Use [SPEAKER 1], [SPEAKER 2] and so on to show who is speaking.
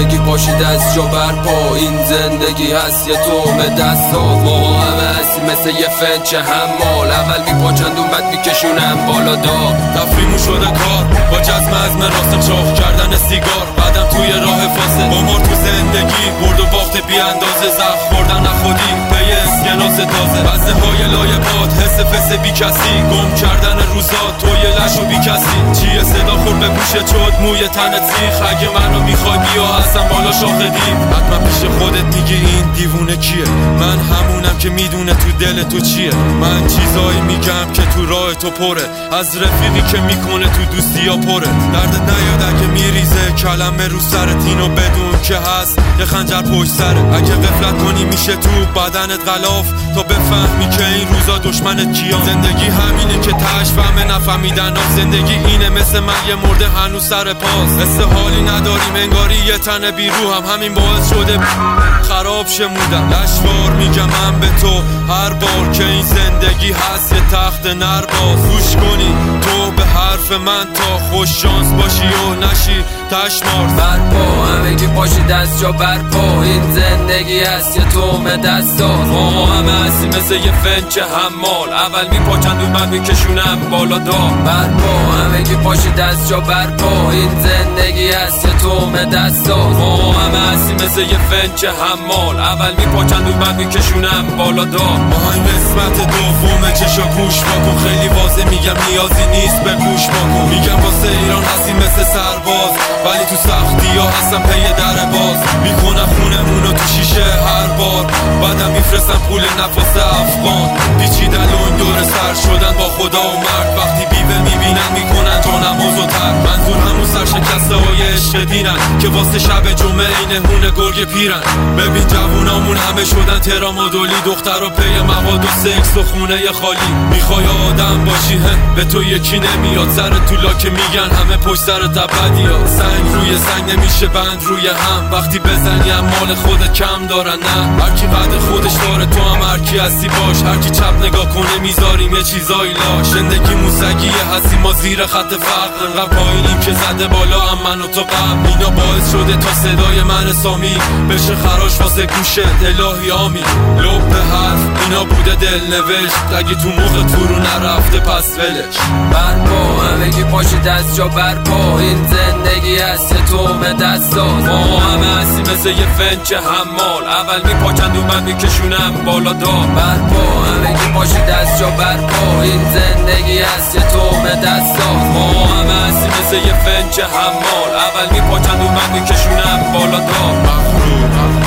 [SPEAKER 1] همگی پاشید از جا برپا، این زندگی هست یه تومه دستات. ما همه هستیم مثل یه فنچ حمال، اول میپاچندون بعد میکشونم بالا دار.
[SPEAKER 2] تفریمون شده کار با جزم از مراسم چاق کردن سیگار، بعدم توی راه فاصل عمر تو زندگی برد و باخت بی اندازه، زخم خوردن نخودی پی اسکناس تازه، وزنه های لایه باد، حس فس بی کسی، گم کردن روزا توی لش و بی کسی. چیه صدا خورد به گوشه چود موی تنت سیخ، اگه منو میخوای بیا هستم بالا شاهدی. حتما پیش خودت میگی این دیوونه کیه، من همونم که میدونه تو دل تو چیه. من چیزایی میگم که تو راه تو پره، از رفیقی که میکنه تو دوستی یا پره. دردت نیاد اگه میریزه کلمه رو سرت، اینو بدون که هست یه خنجر پشت سره. اگه غفلت کنی میشه تو بدنت غلاف، تا بفهمی که این روزا دشمنت کیان. زندگی همینه که تاش فهمه نفهمیدن آف، زندگی اینه مثل من یه مرده هنوز سر پاس. مثل حالی نداریم انگاری یه تن بیرو هم، همین باعث شده خراب شمودم. لشوار میگم من به تو هر بار که این زندگی هست یه تخت نرباز. گوش کنی تو به حرف من تا خوش شانس باشی و نشی تشمار.
[SPEAKER 1] برپا همگی پاشید از جا برپا، این زندگی هست یه تومه دستات. ما همه هستیم مثل یه فنچ حمال، اول میپاچندون من میکشونم بالا دار. برپا همگی پاشید از جا برپا، این زندگی هست یه تومه دستات. ما همه هستیم مثل یه فنچ حمال، اول میپاچندون من میکشونم بالا دار.
[SPEAKER 2] ما این قسمت دومه چشا گوش بکن، خیلی واضح میگم نیازی نیست به گوش بکن. میگم واسه ایران هستیم مثل سرباز، ولی تو سختی ها هستم پی در باز. میکنم خونمونو تو شیشه هر بار، بعدم میفرستم پول نفاس افغان. پیچیدن و این دور سر شدن با خدا و مرد، وقتی بیوه میبینن میکنن تا نماز و ترک. منظور همون سرشکسته های عشق دینن که واسه شب جمعه این هونه گرگ پیرن. ببین جوونامون همه شدن ترامادولی، دختر و پی مواد و سکس و خونه خالی. میخوای آدم باشی به تو یکی نمیاد، سر طولا که میگن همه پشت سر تبدی ها. سنگ روی سنگ نمیشه بند روی هم، وقتی بزنی هم مال خودت کم دارن. نه هرکی قدر خودش داره، تو هم هرکی هستی باش. هرکی چپ نگاه کنه میذاریم یه چیزایی لاش. زندگی موسیقیه هستی ما زیر خط فقر، انقدر پایینیم که زده بالا هم من و تو قبل. اینا باعث شده تا صدای من سامی بشه خراش واسه گوشت. الهی آمین لب به حرف اینا بوده دل نوشت، اگه تو موقع فرو نرفته پس ولش.
[SPEAKER 1] برپا همگی پاشید از جا برپا، این زندگی هست یه تومه دستات. ما همه هستیم مثل یه فنچ حمال، اول میپاچندون من میکشونم بالا دار. برپا همگی پاشید از جا برپا، این زندگی هست یه تومه دستات. ما همه هستیم مثل یه فنچ حمال، اول میپاچندون من میکشونم بالا دار.